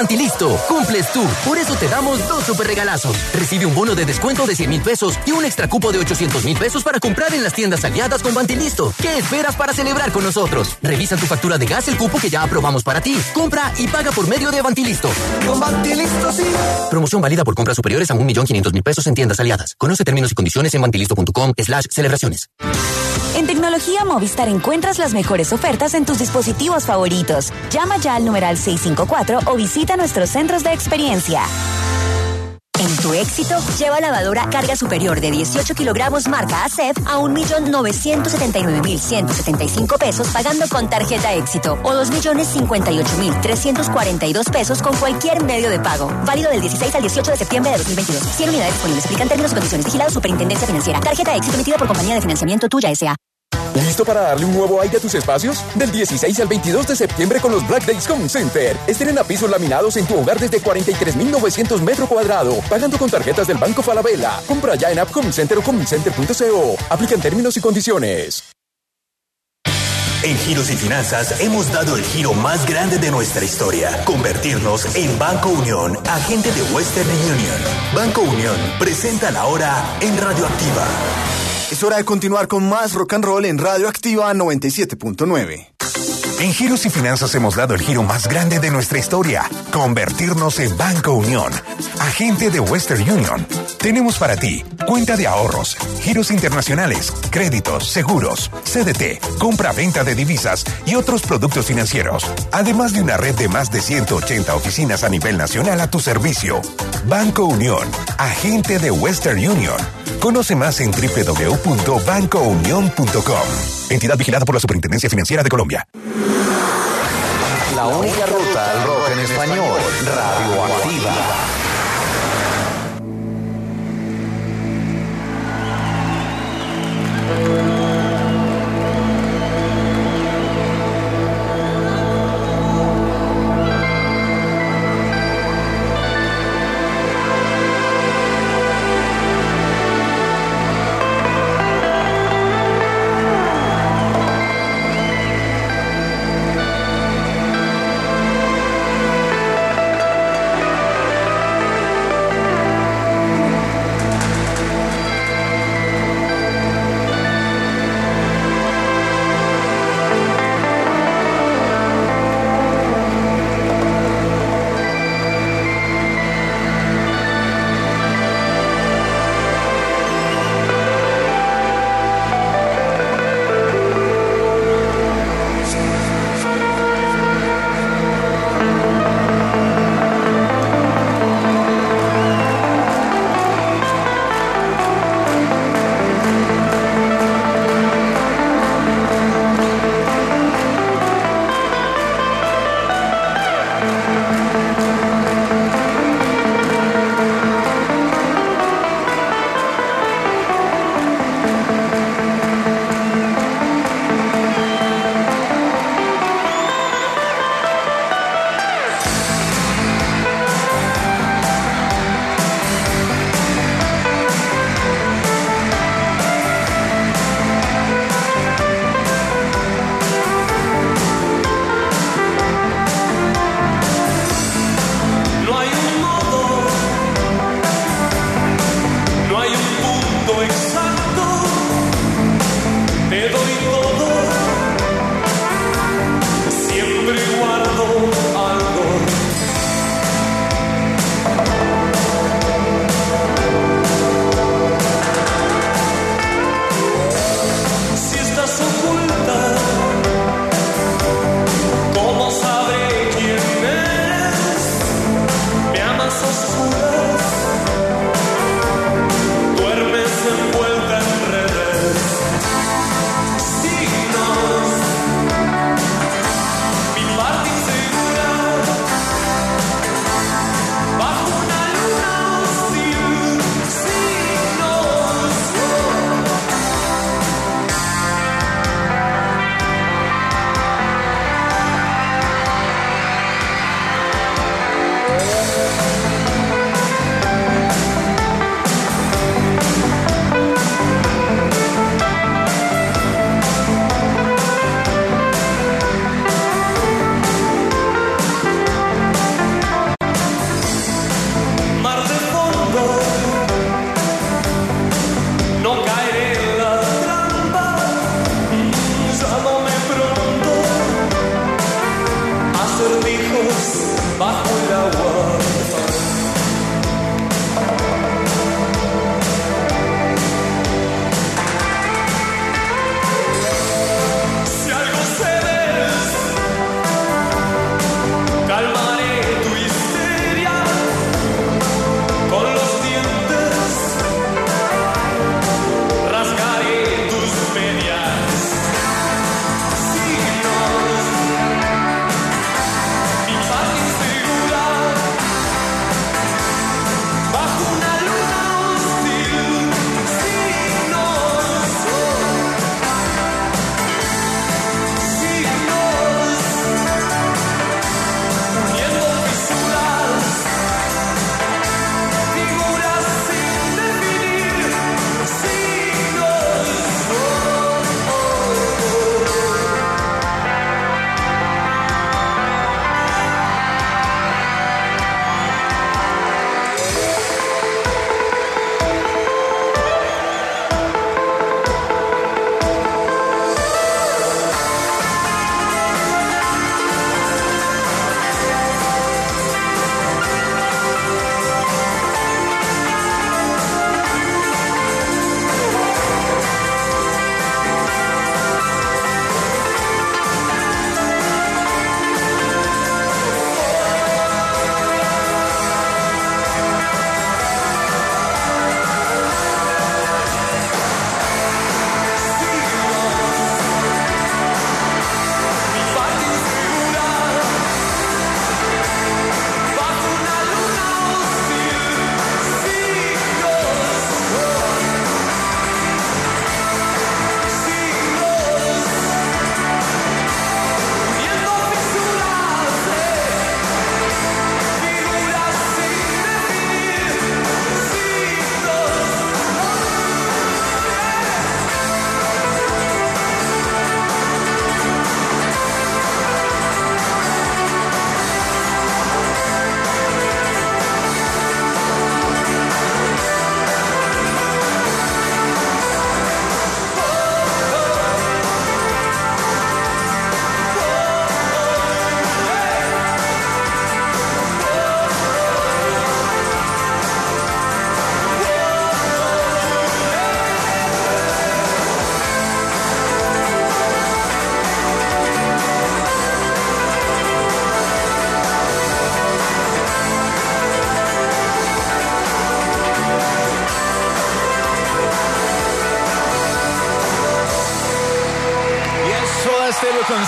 Bantilisto, cumples tú. Por eso te damos 2 super regalazos. Recibe un bono de descuento de 100,000 pesos y un extra cupo de 800,000 pesos para comprar en las tiendas aliadas con Bantilisto. ¿Qué esperas para celebrar con nosotros? Revisa tu factura de gas el cupo que ya aprobamos para ti. Compra y paga por medio de Bantilisto. Con Bantilisto sí. Promoción válida por compras superiores a 1.500.000 pesos en tiendas aliadas. Conoce términos y condiciones en bantilisto.com/celebraciones. En Tecnología Movistar encuentras las mejores ofertas en tus dispositivos favoritos. Llama ya al numeral 654 o visita nuestros centros de experiencia. En tu éxito, lleva lavadora carga superior de 18 kilogramos marca ASEF a 1,979,175 pesos pagando con tarjeta éxito o 2,058,342 pesos con cualquier medio de pago. Válido del 16 al 18 de septiembre de 2022. 100 unidades disponibles. Aplican términos y condiciones. Vigilado Superintendencia Financiera. Tarjeta éxito emitida por Compañía de Financiamiento Tuya S.A. ¿Listo para darle un nuevo aire a tus espacios? Del 16 al 22 de septiembre con los Black Days Home Center. Estrena pisos laminados en tu hogar desde 43,900 metros cuadrados, pagando con tarjetas del Banco Falabella. Compra ya en App Home Center o homecenter.co. Aplican términos y condiciones. En Giros y Finanzas hemos dado el giro más grande de nuestra historia. Convertirnos en Banco Unión, agente de Western Union. Banco Unión presenta la hora en Radioactiva. Es hora de continuar con más rock and roll en Radioactiva 97.9. En Giros y Finanzas hemos dado el giro más grande de nuestra historia. Convertirnos en Banco Unión, agente de Western Union. Tenemos para ti cuenta de ahorros, giros internacionales, créditos, seguros, CDT, compra-venta de divisas y otros productos financieros. Además de una red de más de 180 oficinas a nivel nacional a tu servicio. Banco Unión, agente de Western Union. Conoce más en www.bancounion.com. Entidad vigilada por la Superintendencia Financiera de Colombia. La única ruta al rock en español, Radioactiva.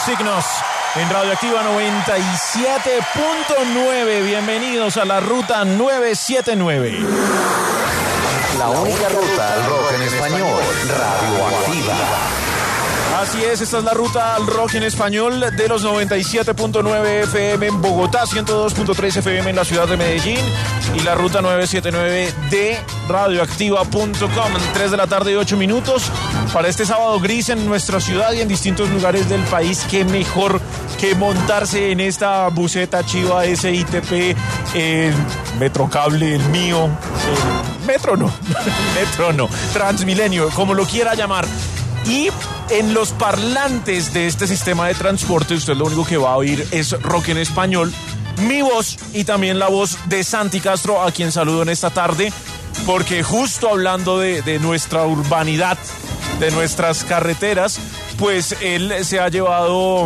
Signos en Radioactiva 97.9. Bienvenidos a la Ruta 979. La única ruta al rock en español, Radioactiva. Así es, esta es la ruta al rock en español de los 97.9 FM en Bogotá, 102.3 FM en la ciudad de Medellín y la ruta 979 de radioactiva.com. 3 de la tarde y 8 minutos para este sábado gris en nuestra ciudad y en distintos lugares del país. Qué mejor que montarse en esta buseta chiva SITP, Metrocable, el mío, Metro no, Transmilenio, como lo quiera llamar. Y en los parlantes de este sistema de transporte, usted lo único que va a oír es rock en español. Mi voz y también la voz de Santi Castro, a quien saludo en esta tarde, porque justo hablando de nuestra urbanidad, de nuestras carreteras, pues él se ha llevado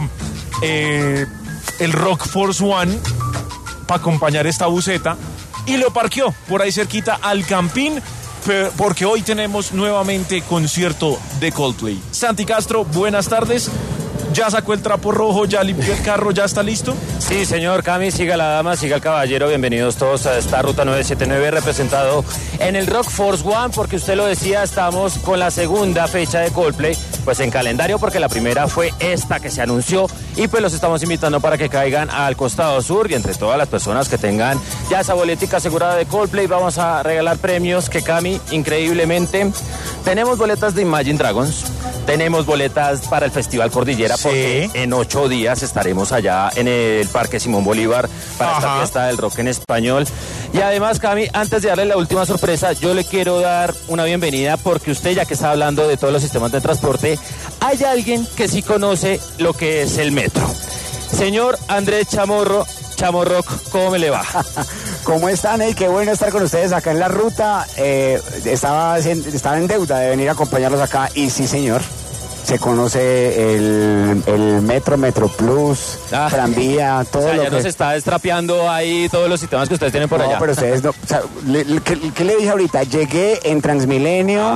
el Rock Force One para acompañar esta buseta y lo parqueó por ahí cerquita al Campín, porque hoy tenemos nuevamente concierto de Coldplay. Santi Castro, buenas tardes. ¿Ya sacó el trapo rojo? ¿Ya limpió el carro? ¿Ya está listo? Sí, señor Cami, siga la dama, siga el caballero. Bienvenidos todos a esta Ruta 979 representado en el Rock Force One, porque usted lo decía, estamos con la segunda fecha de Coldplay, pues en calendario, porque la primera fue esta que se anunció y pues los estamos invitando para que caigan al costado sur y entre todas las personas que tengan ya esa boletica asegurada de Coldplay vamos a regalar premios que Cami, increíblemente, tenemos boletas de Imagine Dragons, tenemos boletas para el Festival Cordillera, porque en 8 días estaremos allá en el Parque Simón Bolívar para esta fiesta del rock en español. Y además, Cami, antes de darle la última sorpresa, yo le quiero dar una bienvenida porque usted, ya que está hablando de todos los sistemas de transporte, hay alguien que sí conoce lo que es el metro. Señor Andrés Chamorroc, ¿cómo me le va? ¿Cómo están? Qué bueno estar con ustedes acá en la ruta. Estaba en deuda de venir a acompañarlos acá y sí, señor. Se conoce el Metro Plus, tranvía, todo lo que... ya nos está destrapeando ahí todos los sistemas que ustedes tienen por allá. No, pero ustedes no... O sea, ¿qué le dije ahorita? Llegué en Transmilenio,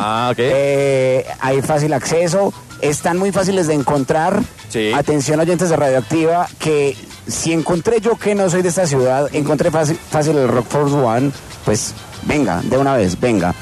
hay fácil acceso, están muy fáciles de encontrar. Sí. Atención, oyentes de Radioactiva, que si encontré yo que no soy de esta ciudad, encontré fácil el Rock Force One, pues venga, de una vez, venga.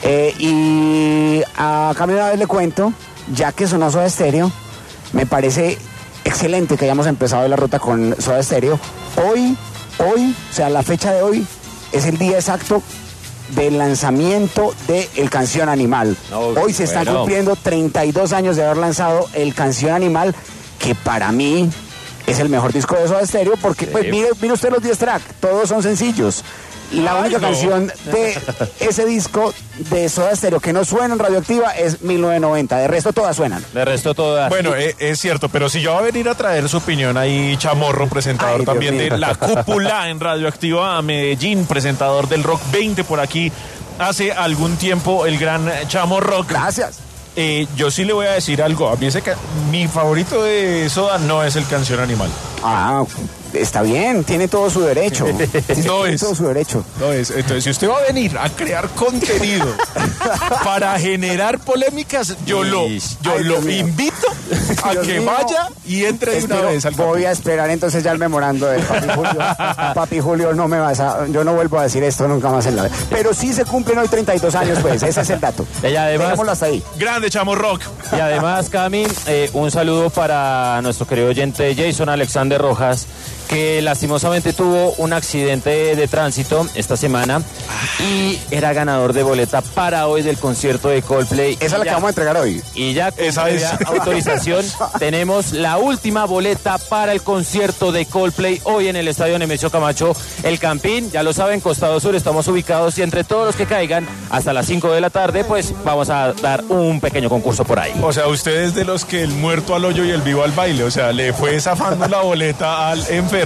Y a cambio de una vez le cuento... Ya que sonó Soda Stereo, me parece excelente que hayamos empezado la ruta con Soda Stereo. Hoy, o sea, la fecha de hoy es el día exacto del lanzamiento de El Canción Animal. Hoy se están cumpliendo 32 años de haber lanzado El Canción Animal, que para mí es el mejor disco de Soda Stereo, porque pues mire usted los 10 tracks, todos son sencillos. La única canción de ese disco de Soda Stereo que no suena en Radioactiva es 1990. De resto todas suenan. De resto todas. Bueno, es cierto, pero si yo va a venir a traer su opinión ahí, Chamorro, presentador también de La Cúpula en Radioactiva a Medellín, presentador del Rock 20 por aquí hace algún tiempo, el gran Chamorro. Gracias. Yo sí le voy a decir algo. A mí mi favorito de Soda no es El Canción Animal. Está bien, tiene todo su derecho. Todo su derecho. No es. Entonces, si usted va a venir a crear contenido para generar polémicas, yo lo invito a que vaya y entre de una vez al Voy a esperar entonces ya el memorando de Papi Julio. Papi Julio, yo no vuelvo a decir esto nunca más en la vida. Pero sí se cumplen hoy 32 años, pues, ese es el dato. Y además, dejémoslo hasta ahí. Grande Chamorroc. Y además, Cami, un saludo para nuestro querido oyente Jason Alexander Rojas, que lastimosamente tuvo un accidente de tránsito esta semana y era ganador de boleta para hoy del concierto de Coldplay. Esa es la que vamos a entregar hoy. Y ya con autorización tenemos la última boleta para el concierto de Coldplay hoy en el Estadio Nemesio Camacho, el Campín. Ya lo saben, Costado Sur, estamos ubicados y entre todos los que caigan hasta las 5 de la tarde, pues vamos a dar un pequeño concurso por ahí. O sea, usted es de los que el muerto al hoyo y el vivo al baile, o sea, le fue zafando la boleta al enfermo.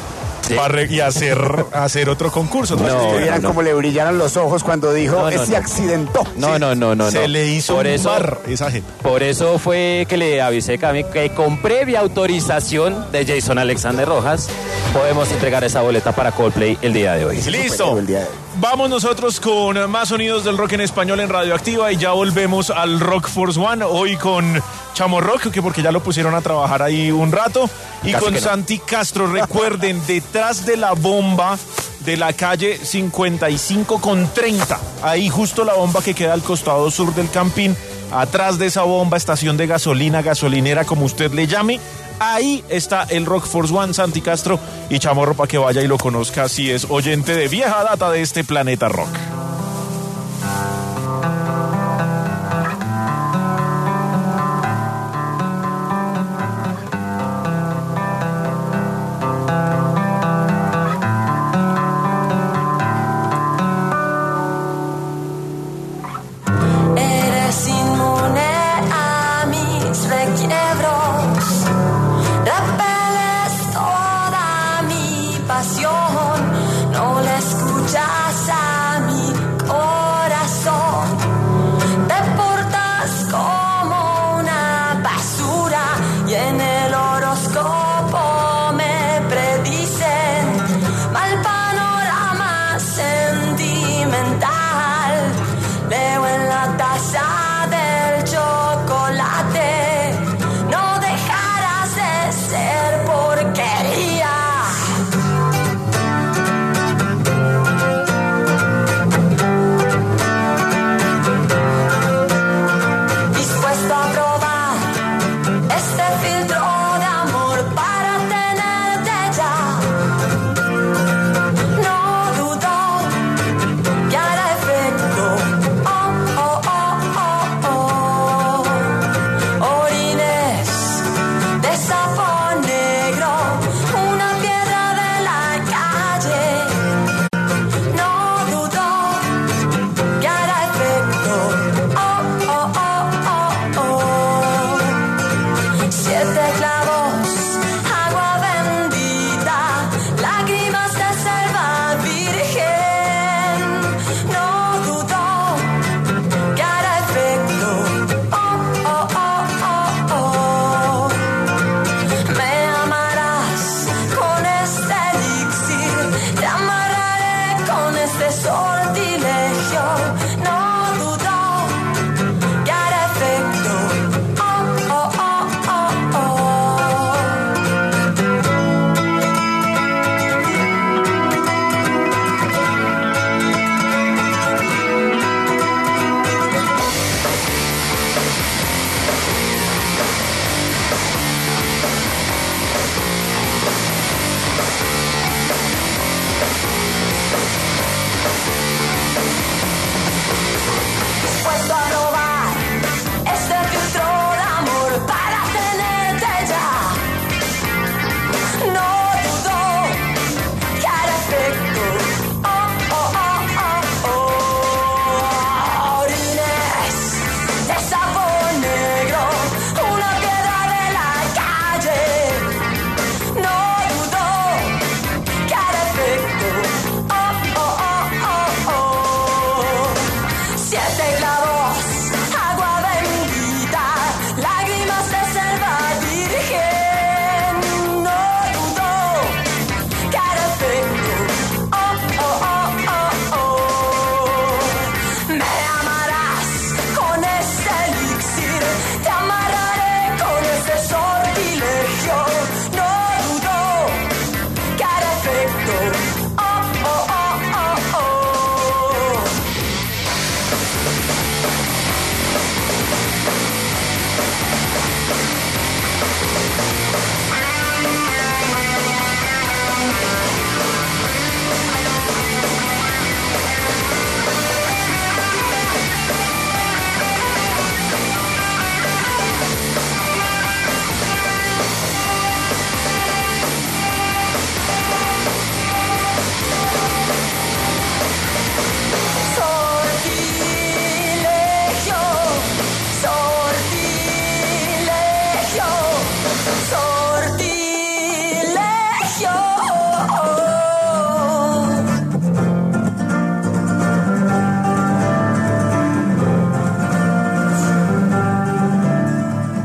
Y hacer otro concurso. Vieran cómo le brillaron los ojos cuando dijo, se accidentó. No. Se le hizo un mar esa gente. Por eso fue que le avisé, Cami, que con previa autorización de Jason Alexander Rojas podemos entregar esa boleta para Coldplay el día de hoy. Listo. Vamos nosotros con más sonidos del rock en español en Radioactiva y ya volvemos al Rock Force One, hoy con Chamo Rock, que porque ya lo pusieron a trabajar ahí un rato. Y casi con Santi Castro, recuerden, detrás de la bomba de la calle 55 con 30, ahí justo la bomba que queda al costado sur del Campín, atrás de esa bomba, estación de gasolina, gasolinera, como usted le llame, ahí está el Rock Force One, Santi Castro y Chamorro, para que vaya y lo conozca si es oyente de vieja data de este planeta rock. No le escuchas a mi corazón.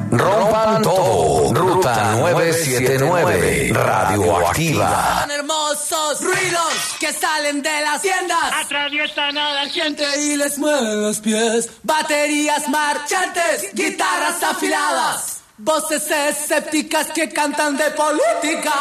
Rompan todo. Ruta 979. Radioactiva. Tan hermosa. ruidosos, ruidos que salen de las tiendas, atraviesan a la gente y les mueven los pies. Baterías marchantes, guitarras afiladas, voces escépticas que cantan de política.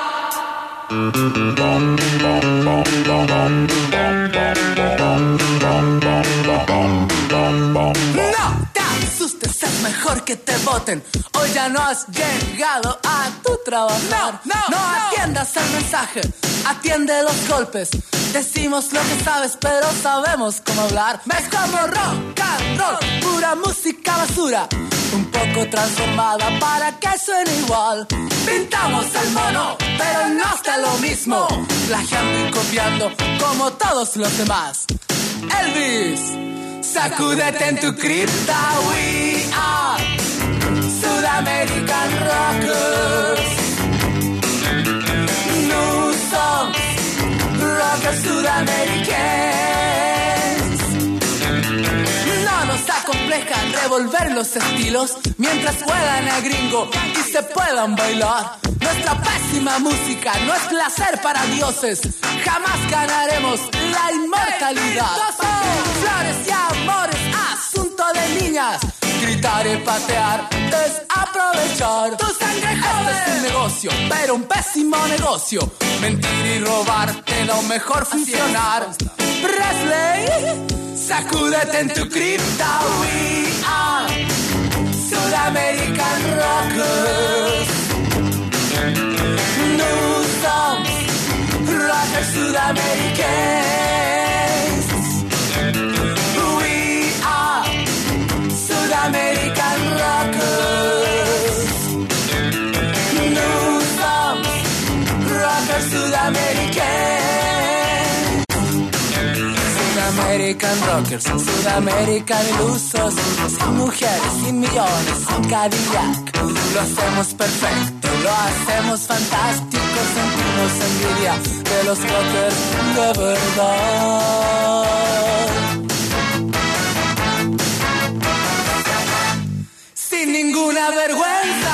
No te asustes, es mejor que te voten. Hoy ya no has llegado a tu trabajar. No atiendas el mensaje, atiende los golpes. Decimos lo que sabes, pero sabemos cómo hablar. Es como rock and roll, pura música basura, un poco transformada para que suene igual. Pintamos el mono, pero no está lo mismo, plagiando y copiando como todos los demás. Elvis, sacúdete en tu cripta. We are Sudamerican Rockers. New songs, rockers sudamericanos. No nos acomplejan revolver los estilos mientras juegan a gringo y se puedan bailar. Nuestra pésima música no es placer para dioses. Jamás ganaremos la inmortalidad. Flores y amores, asunto de niñas. Gritar y patear, desaprovechar. Tu sangre joven. Este es un negocio, pero un pésimo negocio. Mentir y robar, de lo mejor funcionar. Presley, sacúdete en tu cripta. We are Sudamerican Rockers. New songs, rockers sudamericanos. We are Sudamerican Rockers. New songs, rockers sudamericanos. Sudamerican Rockers, Sudamerican ilusos, sin mujeres, sin millones, sin Cadillac. Lo hacemos perfecto, lo hacemos fantástico, sentimos envidia de los rockers de verdad. Sin ninguna vergüenza.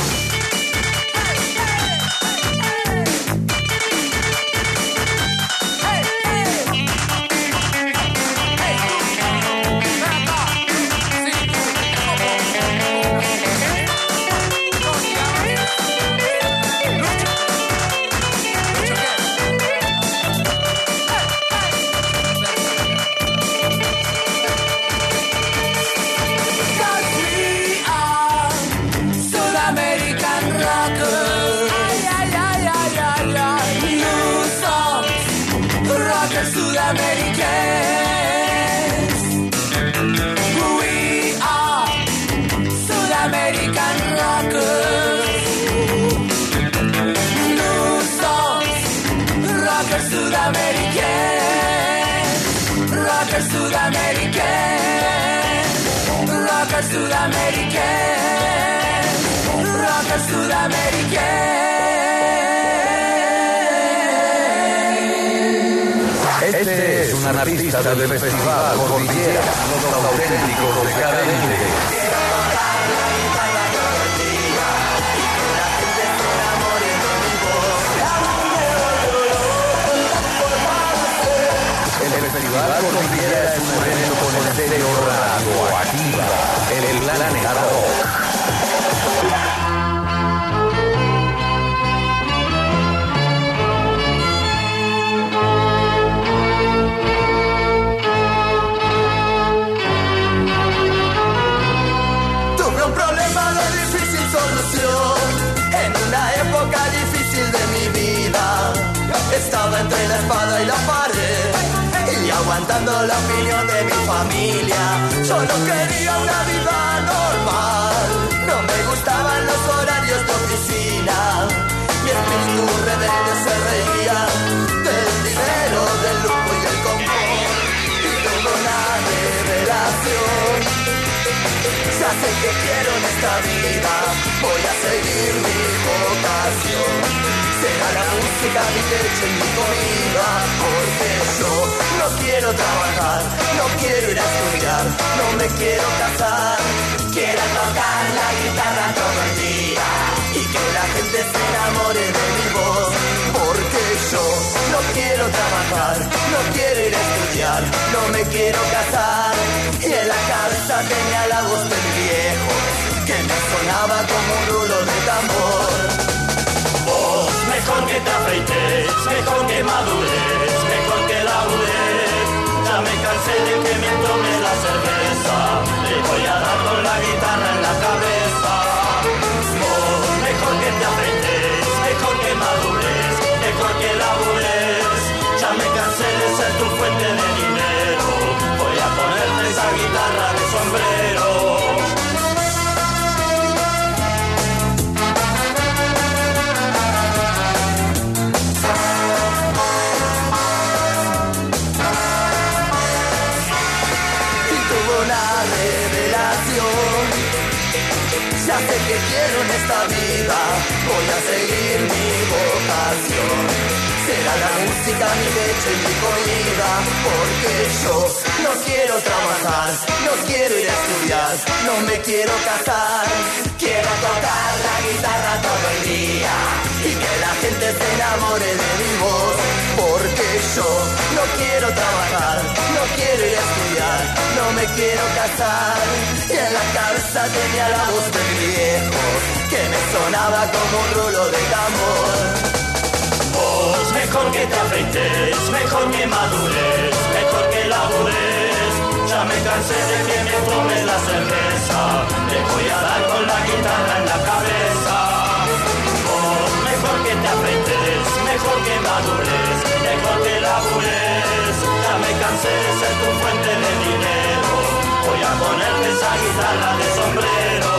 Este es un artista del Festival Cordillera, los auténticos decadentes. El Festival Cordillera es un evento con el sello Radioactiva, el Planeta Rock. Estaba entre la espada y la pared y aguantando la opinión de mi familia. Solo quería una vida normal. No me gustaban los horarios de oficina. Mi espíritu rebelde se reía del dinero, del lujo y el confort. Y tuvo una revelación. Ya sé que quiero en esta vida. Voy a seguir mi vocación. Será la música mi techo y mi comida, porque yo no quiero trabajar, no quiero ir a estudiar, no me quiero casar. Quiero tocar la guitarra todo el día y que la gente se enamore de mi voz, porque yo quiero trabajar, no quiero ir a estudiar, no me quiero casar. Y en la cabeza tenía la voz del viejo, que me sonaba como un rulo de tambor. Vos, mejor que te afeites, mejor que madures, mejor que labures. Ya me cansé de que me tome la cerveza, le voy a dar con la guitarra en la cabeza. Vos, mejor que te afeites, mejor que madures, mejor que labures. Ya me cansé de ser tu fuente de dinero, voy a ponerte esa guitarra de sombrero. Ya sé que quiero en esta vida, voy a seguir mi vocación. Será la música mi leche y mi comida, porque yo no quiero trabajar, no quiero ir a estudiar, no me quiero casar. Quiero tocar la guitarra todo el día y que la gente se enamore de mi voz, porque yo no quiero trabajar, no quiero ir a estudiar, no me quiero casar. Y en la cabeza tenía la voz del viejo, que me sonaba como un rulo de tambor. Vos, mejor que te afeites, mejor que madures, mejor que labures. Ya me cansé de que me tomes la cerveza, te voy a dar con la guitarra en la cabeza. Vos, mejor que te afeites, mejor que madures, mejor que labures. Ya me cansé de ser tu fuente de dinero, voy a ponerte esa guitarra de sombrero.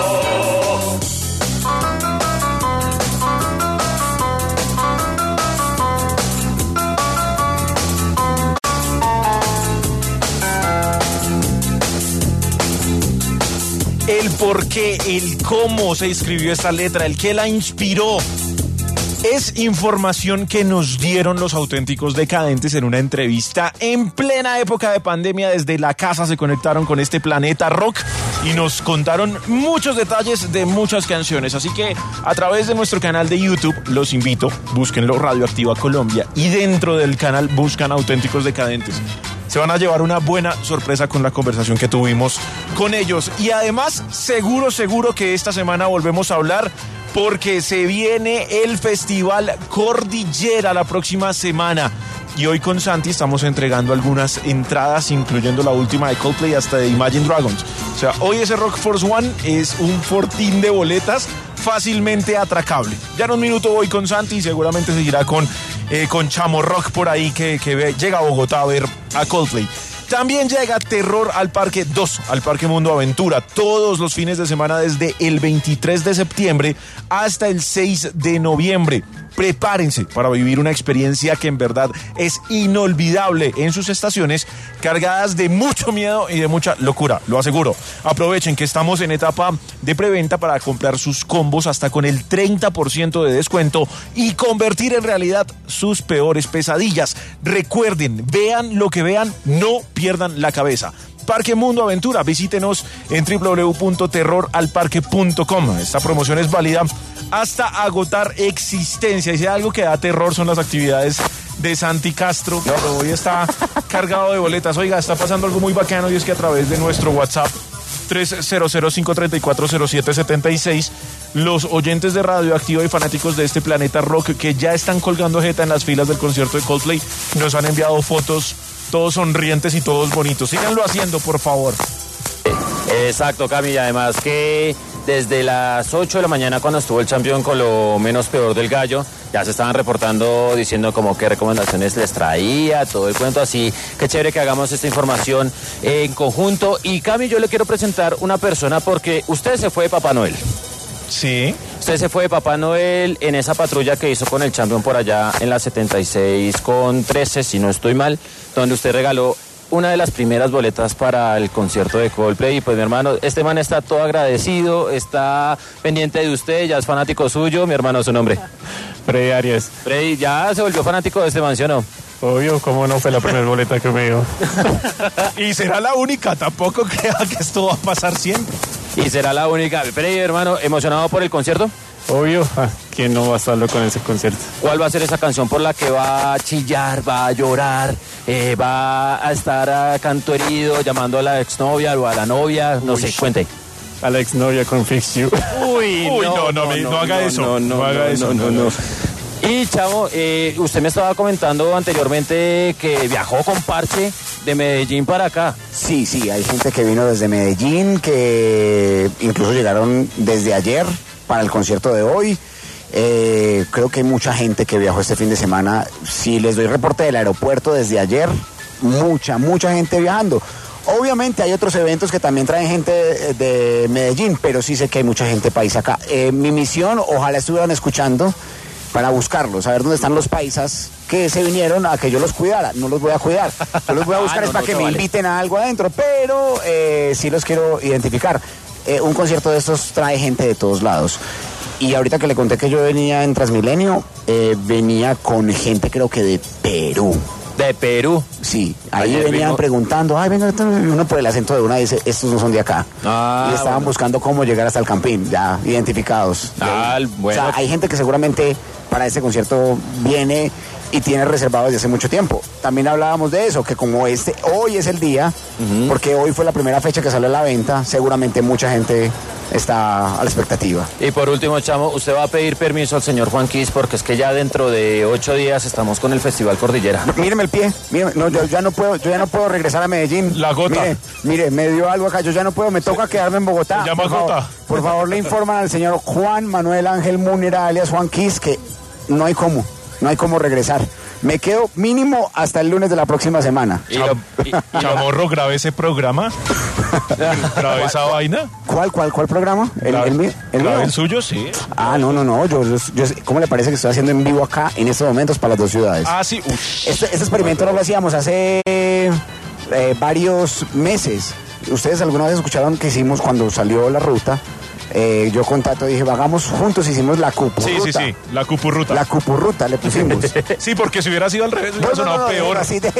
El por qué, el cómo se escribió esta letra, el qué la inspiró. Es información que nos dieron los auténticos decadentes en una entrevista en plena época de pandemia. Desde la casa se conectaron con este planeta rock y nos contaron muchos detalles de muchas canciones. Así que a través de nuestro canal de YouTube los invito, búsquenlo, Radioactiva Colombia, y dentro del canal buscan Auténticos Decadentes. Se van a llevar una buena sorpresa con la conversación que tuvimos con ellos. Y además, seguro que esta semana volvemos a hablar, porque se viene el Festival Cordillera la próxima semana. Y hoy con Santi estamos entregando algunas entradas, incluyendo la última de Coldplay hasta de Imagine Dragons. O sea, hoy ese Rock Force One es un fortín de boletas fácilmente atracable. Ya en un minuto voy con Santi y seguramente seguirá con Chamo Rock por ahí que llega a Bogotá a ver a Coldplay. También llega Terror al Parque 2, al Parque Mundo Aventura, todos los fines de semana desde el 23 de septiembre hasta el 6 de noviembre. Prepárense para vivir una experiencia que en verdad es inolvidable en sus estaciones, cargadas de mucho miedo y de mucha locura, lo aseguro. Aprovechen que estamos en etapa de preventa para comprar sus combos hasta con el 30% de descuento y convertir en realidad sus peores pesadillas. Recuerden, vean lo que vean, no pierdan la cabeza. Parque Mundo Aventura, visítenos en www.terroralparque.com. Esta promoción es válida hasta agotar existencia. Y si hay algo que da terror son las actividades de Santi Castro, pero hoy está cargado de boletas. Oiga, está pasando algo muy bacano, y es que a través de nuestro WhatsApp 300-534-0776, los oyentes de Radioactiva y fanáticos de este planeta rock que ya están colgando jeta en las filas del concierto de Coldplay nos han enviado fotos todos sonrientes y todos bonitos. Síganlo haciendo, por favor. Exacto, Cami, y además que desde las 8 de la mañana, cuando estuvo el campeón con lo menos peor del gallo, ya se estaban reportando diciendo como qué recomendaciones les traía, todo el cuento. Así que chévere que hagamos esta información en conjunto. Y Cami, yo le quiero presentar una persona, porque usted se fue de Papá Noel. Sí. Usted se fue de Papá Noel en esa patrulla que hizo con el champion por allá en la 76 con 13, si no estoy mal, donde usted regaló una de las primeras boletas para el concierto de Coldplay. Y pues mi hermano, este man está todo agradecido, está pendiente de usted, ya es fanático suyo. Mi hermano, ¿su nombre? Freddy Arias. Freddy, ¿ya se volvió fanático de este man, sí o no? Obvio, cómo no, fue la primera boleta que me dio. Y será la única, tampoco crea que esto va a pasar siempre. Y será la única. Pero, hermano, ¿emocionado por el concierto? Obvio, ¿quién no va a estarlo con ese concierto? ¿Cuál va a ser esa canción por la que va a chillar, va a llorar, va a estar a canto herido llamando a la exnovia o a la novia? No sé, cuente. A la exnovia con Fix You. Uy, no haga eso. No haga eso. Y Chavo, usted me estaba comentando anteriormente que viajó con Parche de Medellín para acá. Sí, hay gente que vino desde Medellín, que incluso llegaron desde ayer para el concierto de hoy. Creo que hay mucha gente que viajó este fin de semana. Si les doy reporte del aeropuerto desde ayer, mucha gente viajando. Obviamente hay otros eventos que también traen gente de Medellín, pero sí sé que hay mucha gente paisa acá. Mi misión, ojalá estuvieran escuchando, para buscarlos, saber dónde están los paisas que se vinieron a que yo los cuidara. No los voy a cuidar, yo los voy a buscar para que me inviten a algo adentro, pero sí los quiero identificar. Un concierto de estos trae gente de todos lados. Y ahorita que le conté que yo venía en Transmilenio, venía con gente creo que de Perú. ¿De Perú? Sí, ahí venían preguntando, venga, uno por el acento de una dice, estos no son de acá. Y estaban buscando cómo llegar hasta el Campín, ya identificados. Bueno. O sea, hay gente que seguramente para este concierto viene y tiene reservado desde hace mucho tiempo. También hablábamos de eso, que como hoy es el día, porque hoy fue la primera fecha que salió a la venta, seguramente mucha gente está a la expectativa. Y por último, Chamo, usted va a pedir permiso al señor Juan Quis porque es que ya dentro de 8 días estamos con el Festival Cordillera. Míreme el pie, no, yo ya no puedo regresar a Medellín. La gota. Mire, me dio algo acá, yo ya no puedo, me toca quedarme en Bogotá. Se llama gota. Por favor, le informan al señor Juan Manuel Ángel Múnera, alias Juan Quis, que no hay cómo regresar. Me quedo mínimo hasta el lunes de la próxima semana. Chamorro, grabé ese programa. ¿Grabé esa vaina? ¿Cuál programa? ¿El mío? ¿El suyo? Sí. No. Yo, ¿cómo le parece que estoy haciendo en vivo acá en estos momentos para las dos ciudades? Sí. Este experimento no lo hacíamos hace varios meses. Ustedes alguna vez escucharon que hicimos cuando salió la ruta. Yo contacto, dije, hagamos juntos, hicimos la cupurruta. Sí, la cupurruta. La cupurruta le pusimos. Sí, porque si hubiera sido al revés, hubiera sonado peor.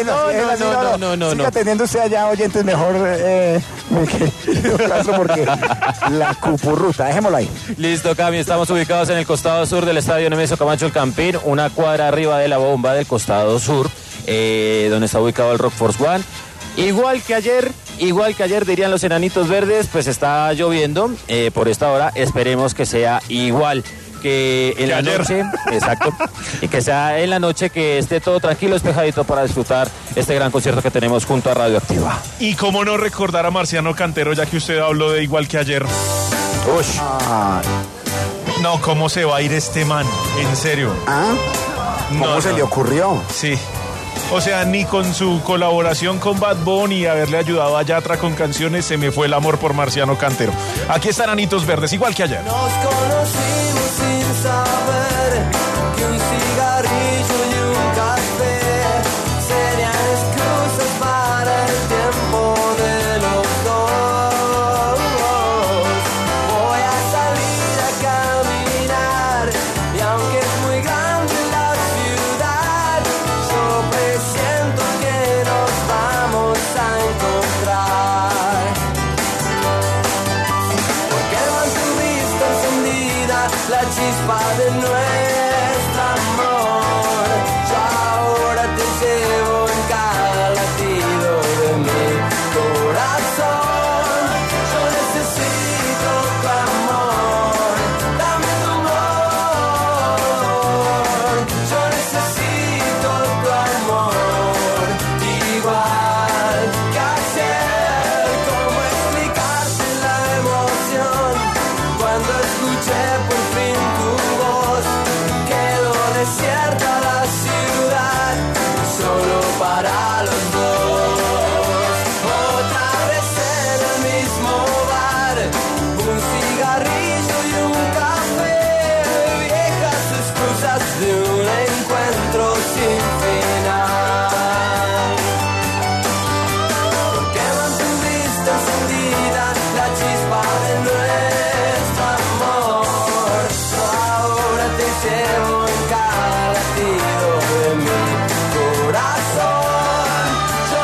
No. Siga teniendo usted allá oyentes mejor, porque la cupurruta, dejémoslo ahí. Listo, Cami, estamos ubicados en el costado sur del estadio Nemesio Camacho El Campín, una cuadra arriba de la bomba del costado sur, donde está ubicado el Rock Force One. Igual que ayer dirían los enanitos verdes, pues está lloviendo por esta hora. Esperemos que sea igual que en la noche. Exacto. Y que sea en la noche, que esté todo tranquilo, despejadito para disfrutar este gran concierto que tenemos junto a Radioactiva. Y cómo no recordar a Marciano Cantero, ya que usted habló de igual que ayer. No, ¿cómo se va a ir este man? En serio. ¿Cómo se le ocurrió? Sí. O sea, ni con su colaboración con Bad Bunny y haberle ayudado a Yatra con canciones, se me fue el amor por Marciano Cantero. Aquí están Anitos Verdes, igual que ayer. Nos conocimos sin saber que un cigarrillo y un café serían excusas para el tiempo de los dos. Voy a salir a caminar y aunque es muy grande la ciudad, yo presiento que nos vamos a encontrar. Porque mantuviste encendida la chispa de nuestro amor. Yo ahora te llevo en cada latido de mi corazón. Yo necesito tu amor, dame tu amor. Yo necesito tu amor, igual que ayer. ¿Cómo explicarte la emoción cuando escuché por fin tu voz? Quedó desierta la ciudad, solo para los dos. Otra vez en el mismo bar, un cigarrillo y un café, viejas excusas de un encuentro sin final. Porque mantuviste encendida la chispa de nuestro amor. Yo ahora te llevo en cada latido de mi corazón. Yo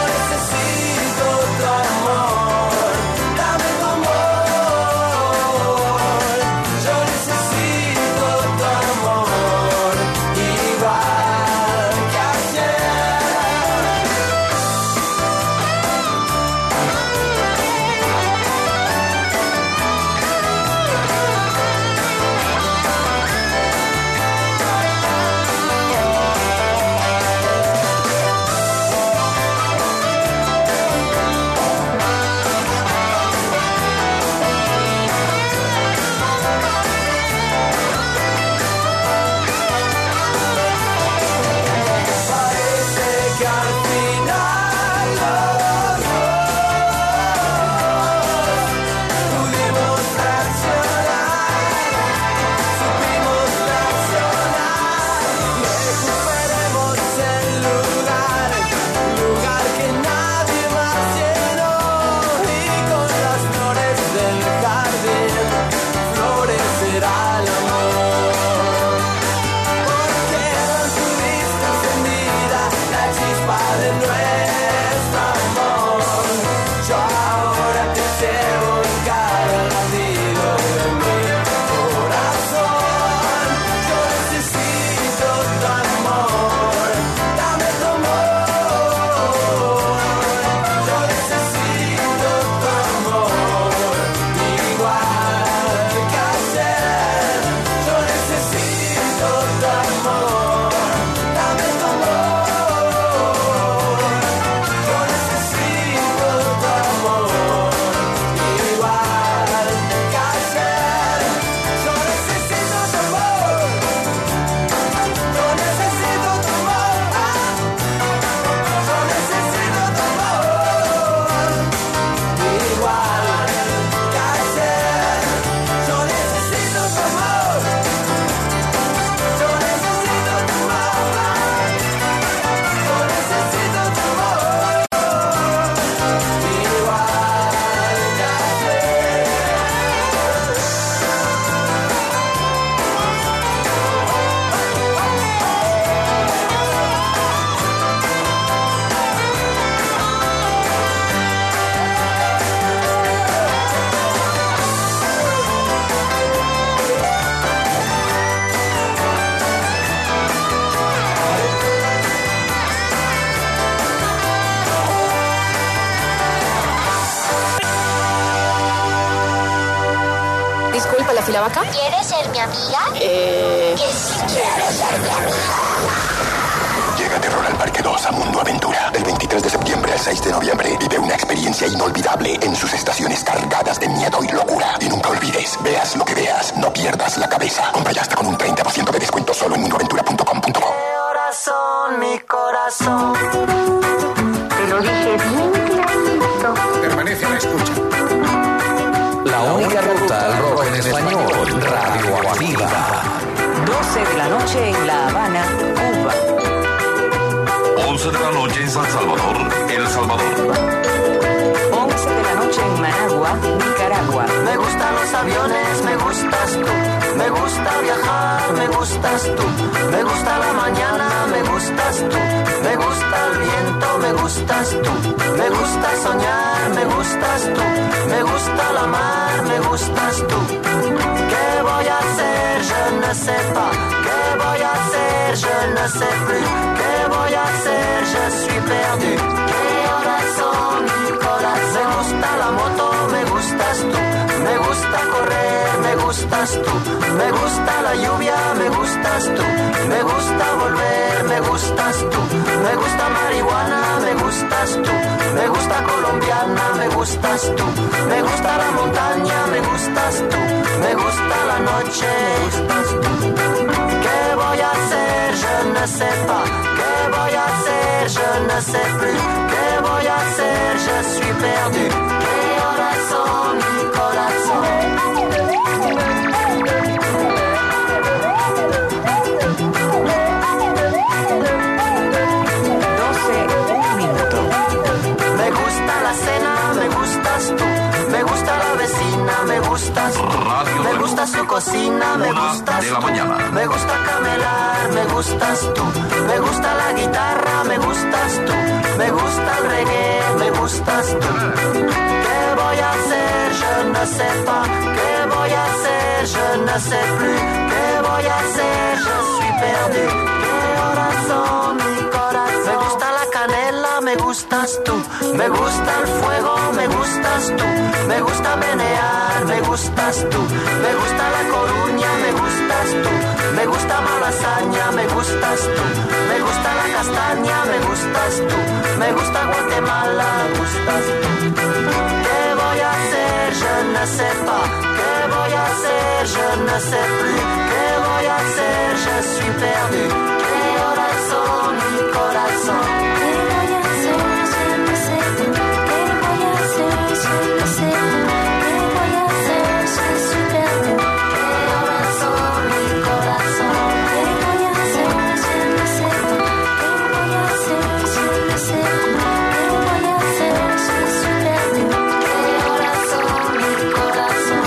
la fila va acá. ¿Quieres ser mi amiga? Que sí quiero ser mi amiga. Llega Terror al Parque 2 a Mundo Aventura. Del 23 de septiembre al 6 de noviembre. Vive una experiencia inolvidable en sus estaciones cargadas de miedo y locura. Y nunca olvides, veas lo que veas, no pierdas la cabeza. Compra ya hasta con un 30% de descuento solo en mundoaventura.com.co. Corazón, mi corazón. Te lo dije bien clarito. Permanece a la escucha. La única ruta al rock en español. Radioactiva. 12 de la noche en La Habana, Cuba. 11 de la noche en San Salvador, El Salvador. 11 de la noche en Managua, Nicaragua. Me gustan los aviones, me gustas tú. Me gusta viajar, me gustas tú. Me gusta la mañana, me gustas tú. Me gusta el viento, me gustas tú. Me gusta soñar, me gustas tú. Me gusta la mar, me gustas tú. ¿Qué voy a hacer? Je ne sais pas. ¿Qué voy a hacer? Je ne sais plus. ¿Qué voy a hacer? Je suis perdu. ¿Qué horas son? Mi corazón. Me gusta la moto, me gustas tú. Me gusta correr, me gustas tú. Me gusta la lluvia, me gustas tú. Me gusta volver, me gustas tú. Me gusta marihuana, me gustas tú. Me gusta colombiana, me gustas tú. Me gusta la montaña, me gustas tú. Me gusta la noche, me gustas tú. ¿Qué voy a hacer? Je ne sais pas. ¿Qué voy a hacer? Je ne sais plus. ¿Qué voy a hacer? Je suis perdu. ¿Qué horas son? Mi corazón. 12, 1 minuto. Me gusta la cena, me gustas tú. Me gusta la vecina, me gustas tú. Me gusta su cocina, me gustas tú. Me gusta camelar, me gustas tú. Me gusta la guitarra, me gustas tú. Me gusta el reggae, me gustas tú. ¿Qué voy a hacer? Je ne sais pas. ¿Qué voy a hacer? Je ne sais plus. ¿Qué voy a hacer? Je suis perdu. ¿Qué horas son? Mi corazón. Me gusta la canela, me gustas tú. Me gusta el fuego, me gustas tú. Me gusta menear, me gustas tú. Me gusta la Coruña, me gustas tú. Me gusta Malasaña, me gustas tú. Me gusta la castaña, me gustas tú. Me gusta Guatemala, me gustas tú. ¿Qué voy a hacer? Je ne sais pas. ¿Qué voy a hacer? Je ne sais plus. ¿Qué voy a hacer? Je suis perdu. ¿Qué horas son? Mi corazón. ¿Qué voy a hacer? Je ne sais plus. ¿Qué voy a hacer? Je ne sais plus. ¿Qué voy a hacer? Je suis perdu. ¿Qué horas son? Mi corazón. ¿Qué voy a hacer? Je ne sais plus. ¿Qué voy a hacer? Je ne sais plus. ¿Qué voy a hacer? Je suis perdu. ¿Qué horas son? Mi corazón.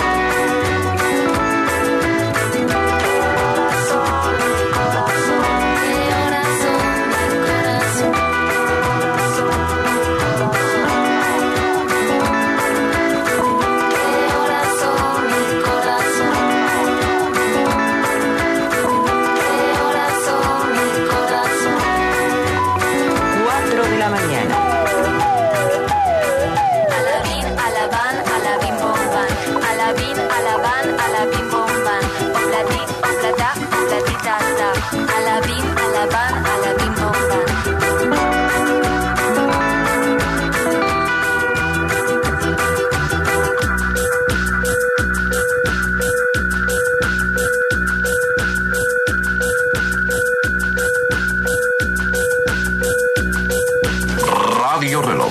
Radio Reloj.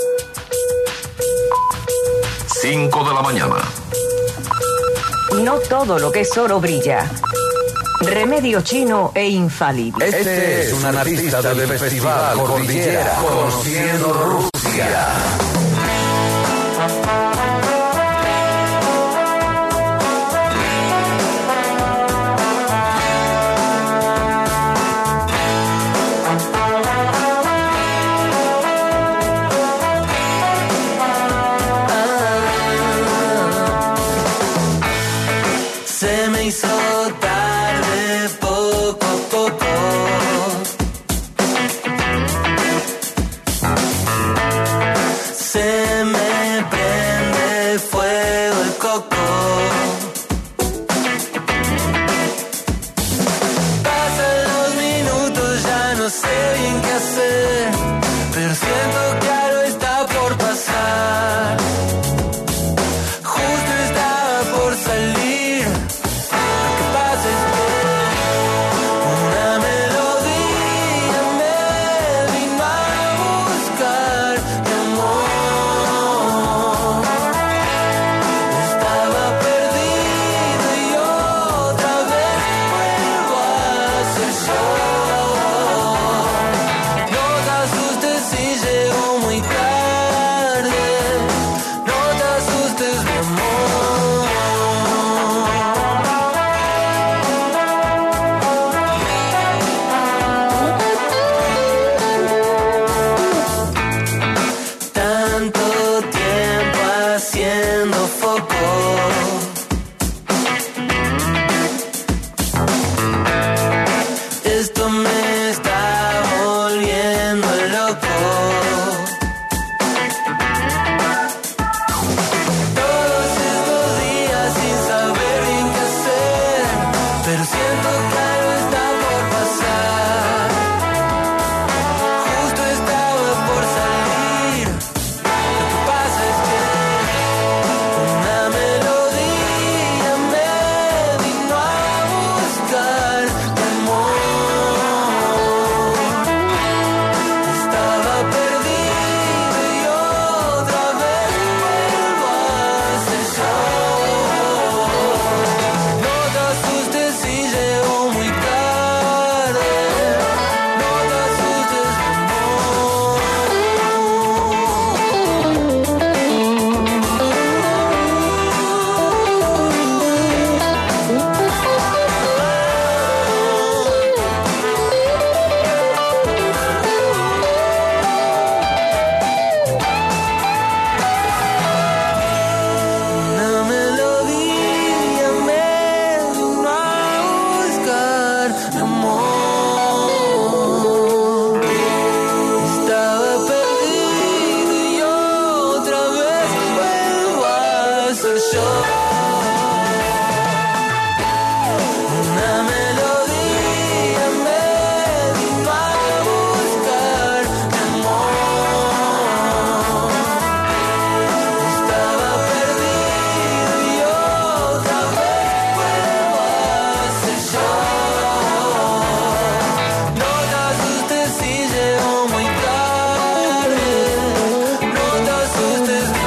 5 de la mañana. No todo lo que es oro brilla. Remedio chino e infalible. Este es un artista del Festival Cordillera, Conociendo Rusia. Se me hizo tarde poco a poco. si llego muy tarde. No te asustes, mi amor. Tanto tiempo haciendo foco. Esto me está volviendo loco. Todos estos días sin saber bien qué hacer, pero siento que algo está por pasar. Justo estaba por salir. Lo que pasa es que una melodía me vino a buscar de amor. Estaba perdido y otra vez vuelvo a ser yo. No te asustes si llego muy tarde. No te asustes, mi Una melodía me vino a buscar de amor. Estaba perdido y otra vez vuelvo a ser yo. Una melodía me vino a buscar de amor. Estaba perdido y otra vez vuelvo a ser yo. No te asustes si llego muy tarde. No te asustes, mi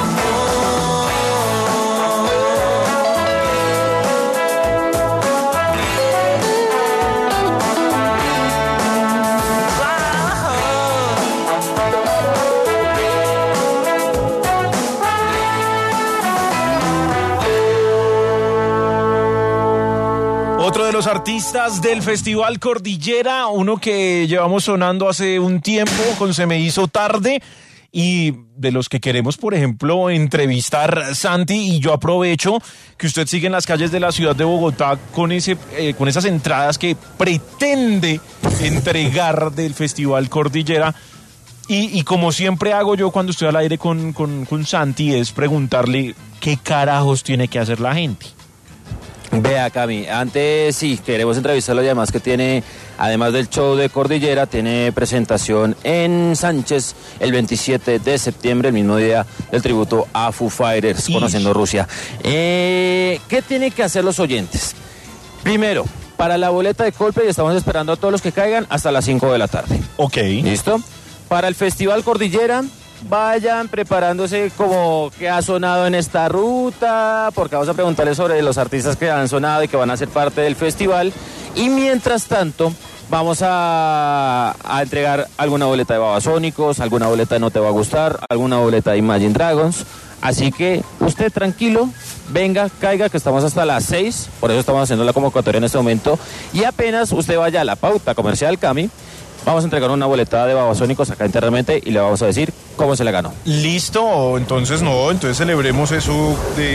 Otro de los artistas del Festival Cordillera, uno que llevamos sonando hace un tiempo con Se Me Hizo Tarde, y de los que queremos, por ejemplo, entrevistar, Santi, y yo aprovecho que usted sigue en las calles de la ciudad de Bogotá con esas entradas que pretende entregar del Festival Cordillera. Y como siempre hago yo cuando estoy al aire con Santi, es preguntarle qué carajos tiene que hacer la gente. Vea, Cami, antes sí, queremos entrevistarlo y además que tiene, además del show de Cordillera, tiene presentación en Sánchez el 27 de septiembre, el mismo día del tributo a Foo Fighters, conociendo Rusia. ¿Qué tienen que hacer los oyentes? Primero, para la boleta de Coldplay estamos esperando a todos los que caigan hasta las 5 de la tarde. Ok. ¿Listo? Para el Festival Cordillera, vayan preparándose como que ha sonado en esta ruta, porque vamos a preguntarles sobre los artistas que han sonado y que van a ser parte del festival. Y mientras tanto, vamos a entregar alguna boleta de Babasónicos, alguna boleta de No Te Va a Gustar, alguna boleta de Imagine Dragons. Así que usted tranquilo, venga, caiga, que estamos hasta las 6, por eso estamos haciendo la convocatoria en este momento. Y apenas usted vaya a la pauta comercial, Cami, vamos a entregar una boletada de Babasónicos acá internamente y le vamos a decir cómo se le ganó. Listo, entonces celebremos eso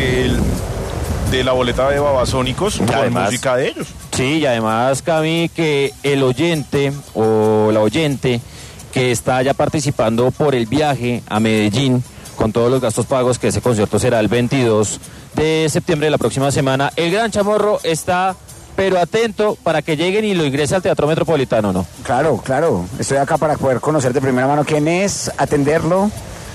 de la boleta de Babasónicos con además, música de ellos. Sí, y además, Cami, que el oyente o la oyente que está ya participando por el viaje a Medellín con todos los gastos pagos, que ese concierto será el 22 de septiembre de la próxima semana, el Gran Chamorro está pero atento para que lleguen y lo ingrese al Teatro Metropolitano, ¿no? Claro, claro. Estoy acá para poder conocer de primera mano quién es, atenderlo,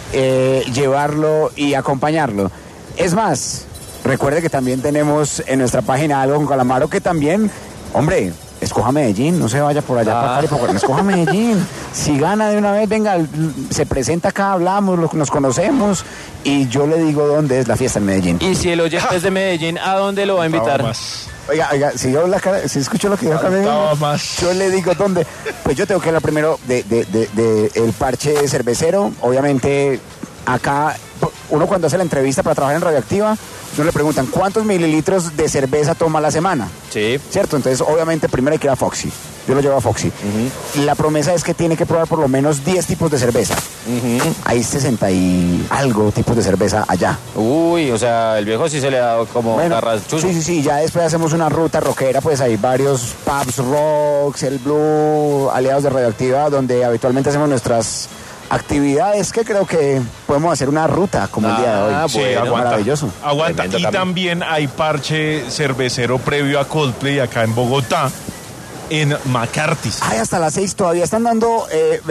llevarlo y acompañarlo. Es más, recuerde que también tenemos en nuestra página algo con Calamaro que también, hombre, escoja Medellín, no se vaya por allá para Cali, porque escoja Medellín. Si gana de una vez, venga, se presenta acá, hablamos, nos conocemos y yo le digo dónde es la fiesta en Medellín. Y si el oyente es de Medellín, ¿a dónde lo va a invitar? Oiga, si yo si escucho lo que dijo acá, yo le digo dónde. Pues yo tengo que hablar primero de el parche cervecero. Obviamente, acá, uno cuando hace la entrevista para trabajar en Radioactiva, no le preguntan cuántos mililitros de cerveza toma a la semana. Sí. ¿Cierto? Entonces, obviamente, primero hay que ir a Foxy. Yo lo llevo a Foxy. Y la promesa es que tiene que probar por lo menos 10 tipos de cerveza. Hay 60 y algo tipos de cerveza allá. Uy, o sea, el viejo sí se le ha dado como garrachuzo. Sí. Ya después hacemos una ruta rockera, pues hay varios pubs rocks, el Blue, aliados de Radioactiva, donde habitualmente hacemos nuestras actividades, que creo que podemos hacer una ruta como el día de hoy. Sí, bueno, maravilloso. Aguanta. Y también hay parche cervecero previo a Coldplay acá en Bogotá, en McCarthy's. Ay, hasta las 6 todavía están dando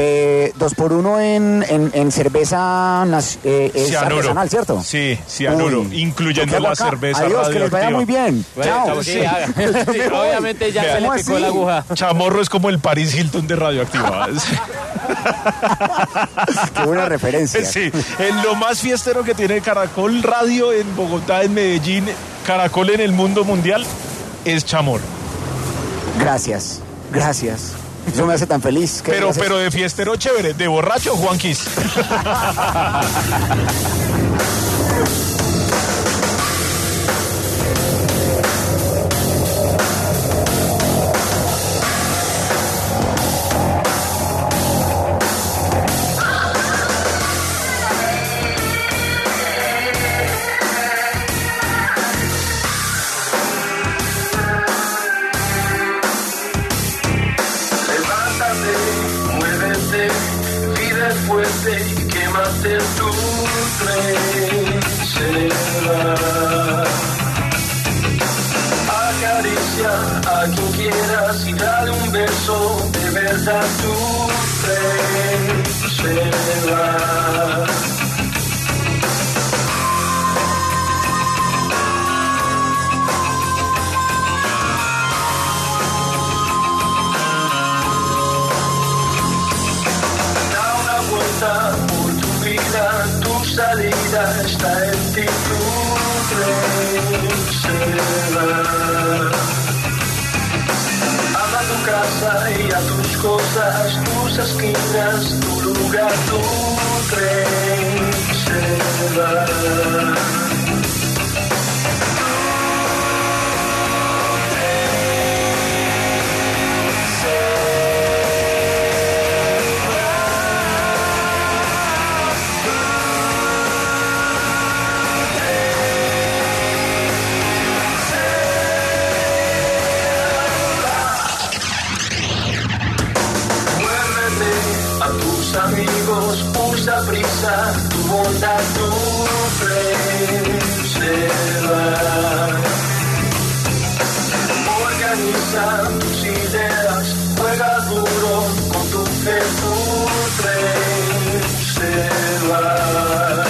2x1 en cerveza artesanal, ¿cierto? Sí, cianuro, incluyendo la cerveza Adiós, radioactiva. Que les vaya muy bien. Bueno, chao. Sí, obviamente ya se le picó la aguja. Chamorro es como el Paris Hilton de Radioactiva. Qué buena referencia. Sí, en lo más fiestero que tiene Caracol Radio en Bogotá, en Medellín, Caracol en el mundo mundial, es Chamorro. Gracias. Eso me hace tan feliz. Pero de fiestero chévere, de borracho, Juanquis. Y quémate tu reserva. Acaricia a quien quieras y dale un beso de verdad tu reserva. Por tu vida, tu salida está en ti, tu reserva. Ama tu casa y a tus cosas, tus esquinas, tu lugar, tu reserva. Amigos, usa prisa, tu bondad, tu reserva. Organiza tus ideas, juega duro con tu fe, tu reserva.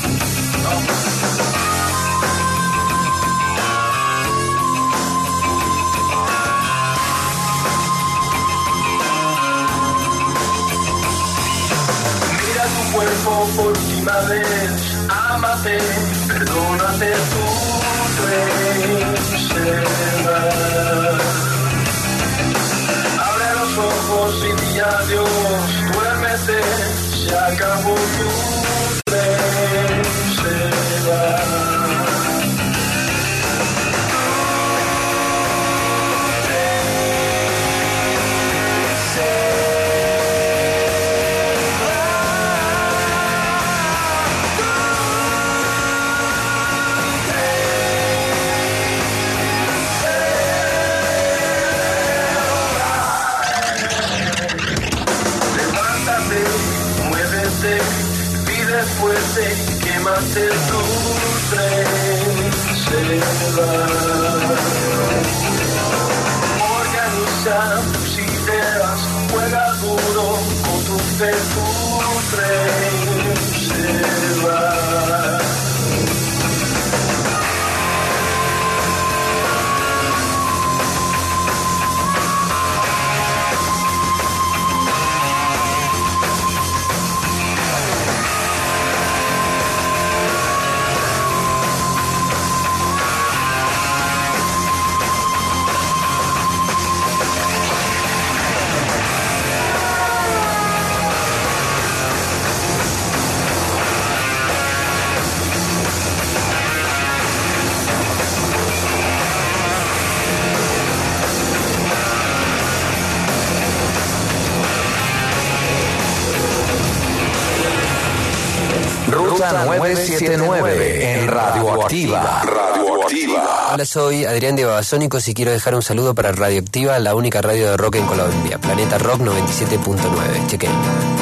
Cuerpo por última vez, ámate, perdónate tu reserva. Abre los ojos y di adiós, duérmete, se acabó tu reserva. Vive fuerte, quémate tu reserva. Organiza tus ideas, juega duro con tu fe, tu reserva. Ruta 979 en Radioactiva. Hola, soy Adrián de Babasónicos y quiero dejar un saludo para Radioactiva, la única radio de rock en Colombia. Planeta Rock 97.9. Chequenlo.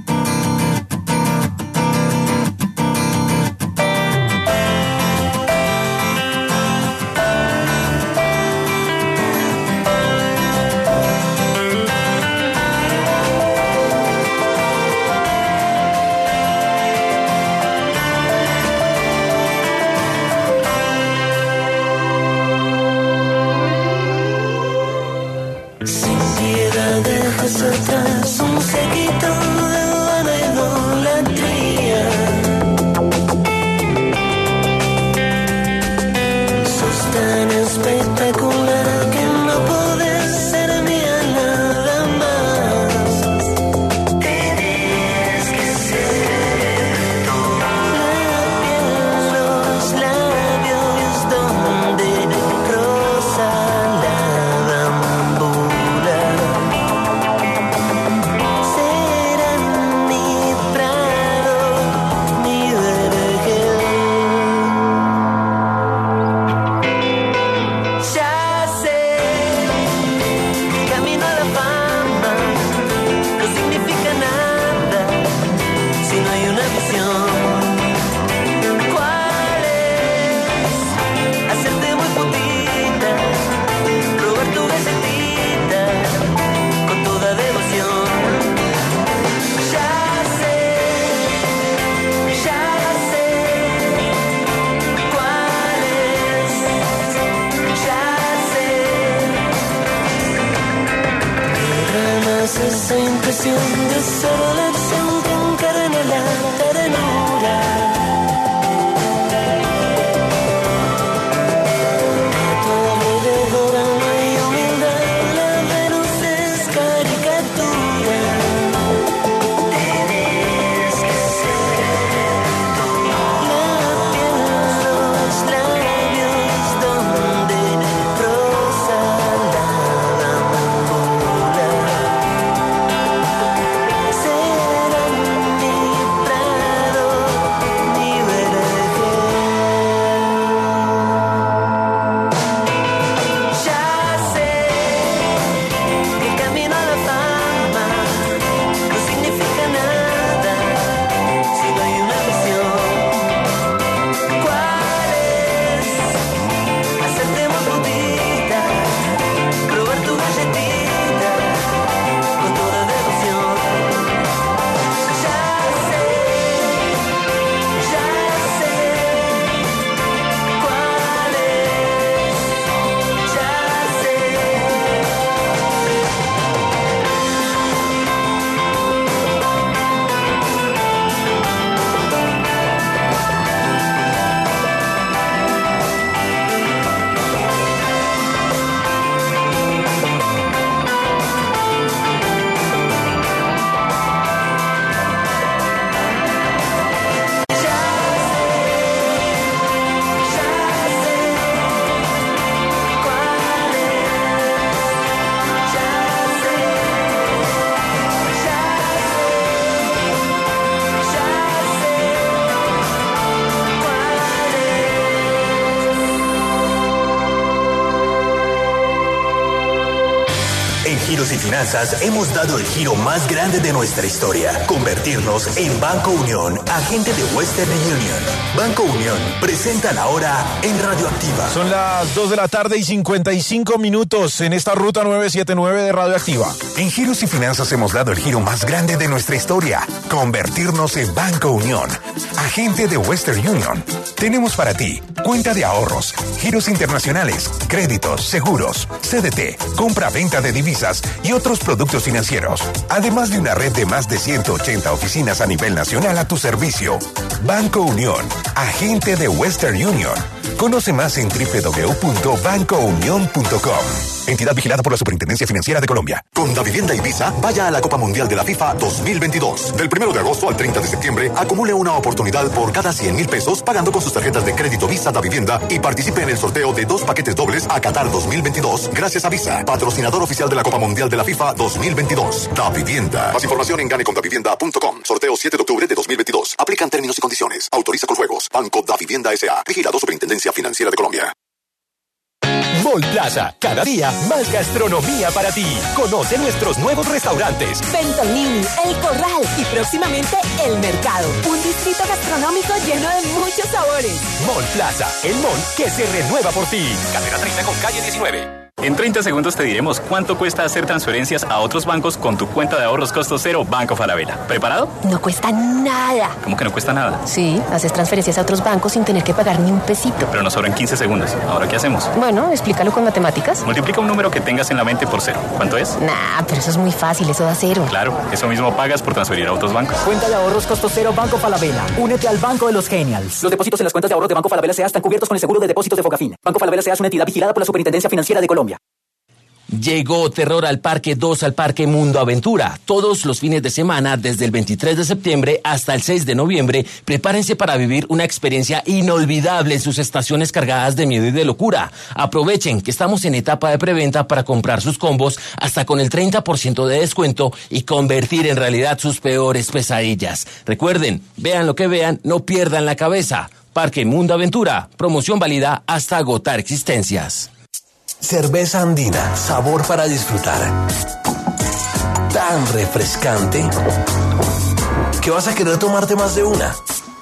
Esa impresión de soledad que encarna la ternura. A tu alrededor no hay humildad, la Venus es caricatura. Tienes que ser tú. La piel, los labios donde rosa la bambula. Giros y Finanzas hemos dado el giro más grande de nuestra historia, convertirnos en Banco Unión, agente de Western Union. Banco Unión presenta la hora en Radioactiva. Son las 2 de la tarde y 55 minutos en esta ruta 979 de Radioactiva. En Giros y Finanzas hemos dado el giro más grande de nuestra historia, convertirnos en Banco Unión, agente de Western Union. Tenemos para ti cuenta de ahorros, giros internacionales, créditos, seguros, CDT, compra-venta de divisas y otros productos financieros. Además de una red de más de 180 oficinas a nivel nacional a tu servicio. Banco Unión, agente de Western Union. Conoce más en www.bancounion.com. Entidad vigilada por la Superintendencia Financiera de Colombia. Con Davivienda y Visa, vaya a la Copa Mundial de la FIFA 2022. Del 1 de agosto al 30 de septiembre, acumule una oportunidad por cada 100,000 pesos pagando con sus tarjetas de crédito Visa Davivienda y participe en el sorteo de 2 paquetes dobles a Qatar 2022 gracias a Visa, patrocinador oficial de la Copa Mundial de la FIFA 2022. Davivienda. Más información en ganecondavivienda.com. Sorteo 7 de octubre de 2022. Aplican términos y condiciones. Banco Da Vivienda S.A. Vigilado Superintendencia Financiera de Colombia. Mall Plaza, cada día más gastronomía para ti. Conoce nuestros nuevos restaurantes. Bentonini, El Corral y próximamente El Mercado. Un distrito gastronómico lleno de muchos sabores. Mall Plaza, el mall que se renueva por ti. Carrera 30 con calle 19. En 30 segundos te diremos cuánto cuesta hacer transferencias a otros bancos con tu cuenta de ahorros costo cero Banco Falabella. ¿Preparado? No cuesta nada. ¿Cómo que no cuesta nada? Sí, haces transferencias a otros bancos sin tener que pagar ni un pesito. Pero nos sobran 15 segundos. ¿Ahora qué hacemos? Bueno, explícalo con matemáticas. Multiplica un número que tengas en la mente por cero. ¿Cuánto es? Nah, pero eso es muy fácil, eso da cero. Claro, eso mismo pagas por transferir a otros bancos. Cuenta de ahorros costo cero Banco Falabella. Únete al Banco de los Genials. Los depósitos en las cuentas de ahorro de Banco Falabella S.A. están cubiertos con el seguro de depósitos de Focafin. Banco Falabella S.A. es una entidad vigilada por la Superintendencia Financiera de Colombia. Llegó Terror al Parque 2 al Parque Mundo Aventura. Todos los fines de semana, desde el 23 de septiembre hasta el 6 de noviembre, prepárense para vivir una experiencia inolvidable en sus estaciones cargadas de miedo y de locura. Aprovechen que estamos en etapa de preventa para comprar sus combos hasta con el 30% de descuento y convertir en realidad sus peores pesadillas. Recuerden, vean lo que vean, no pierdan la cabeza. Parque Mundo Aventura, promoción válida hasta agotar existencias. Cerveza andina, sabor para disfrutar. Tan refrescante que vas a querer tomarte más de una.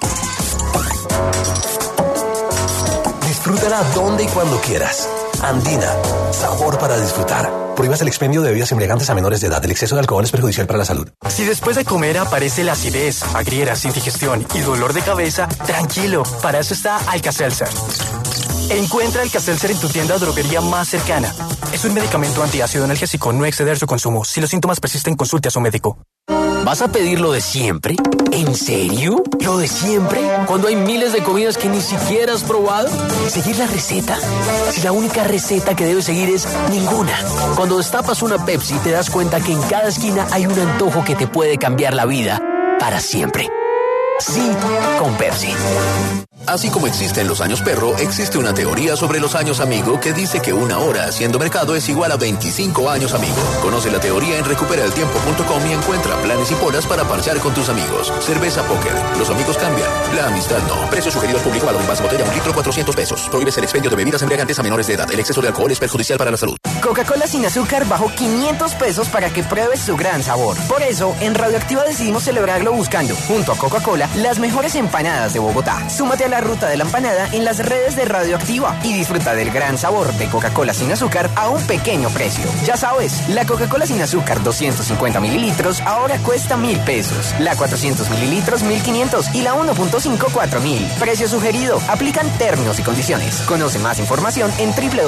Disfrútala donde y cuando quieras. Andina, sabor para disfrutar. Prohíbas el expendio de bebidas embriagantes a menores de edad. El exceso de alcohol es perjudicial para la salud. Si después de comer aparece la acidez, agrieras, indigestión y dolor de cabeza, tranquilo, para eso está Alka-Seltzer. Encuentra Alka-Seltzer en tu tienda o droguería más cercana. Es un medicamento antiácido analgésico, no exceder su consumo. Si los síntomas persisten, consulte a su médico. ¿Vas a pedir lo de siempre? ¿En serio? ¿Lo de siempre? ¿Cuando hay miles de comidas que ni siquiera has probado? ¿Seguir la receta? Si la única receta que debes seguir es ninguna. Cuando destapas una Pepsi te das cuenta que en cada esquina hay un antojo que te puede cambiar la vida para siempre. Sí, con Pepsi. Así como existen los años perro, existe una teoría sobre los años amigo que dice que una hora haciendo mercado es igual a 25 años amigo. Conoce la teoría en recuperaeltiempo.com y encuentra planes y polas para parchar con tus amigos. Cerveza Póker. Los amigos cambian. La amistad no. Precio sugerido al público. Valor en base botella 1 litro 400 pesos. Prohíbes el expendio de bebidas embriagantes a menores de edad. El exceso de alcohol es perjudicial para la salud. Coca-Cola sin azúcar bajó 500 pesos para que pruebes su gran sabor. Por eso, en Radioactiva decidimos celebrarlo buscando, junto a Coca-Cola, las mejores empanadas de Bogotá. Súmate a la ruta de la empanada en las redes de Radioactiva y disfruta del gran sabor de Coca-Cola sin azúcar a un pequeño precio. Ya sabes, la Coca-Cola sin azúcar 250 mililitros ahora cuesta 1,000 pesos. La 400 mililitros 1,500 y la 1.5 4,000. Precio sugerido. Aplican términos y condiciones. Conoce más información en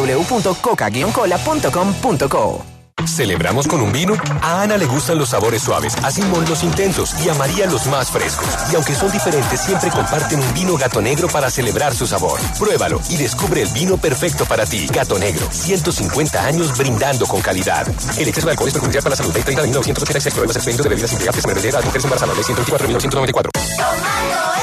www.coca-cola.com.co. ¿Celebramos con un vino? A Ana le gustan los sabores suaves, a Simón los intensos y a María los más frescos. Y aunque son diferentes, siempre comparten un vino Gato Negro para celebrar su sabor. Pruébalo y descubre el vino perfecto para ti. Gato Negro, 150 años brindando con calidad. El exceso de alcohol es perjudicial para la salud. Ley 30 de 1986. Prohíbas el expendio de bebidas embriagantes a menores de edad. Mujeres embarazadas. Ley 124 de 1994.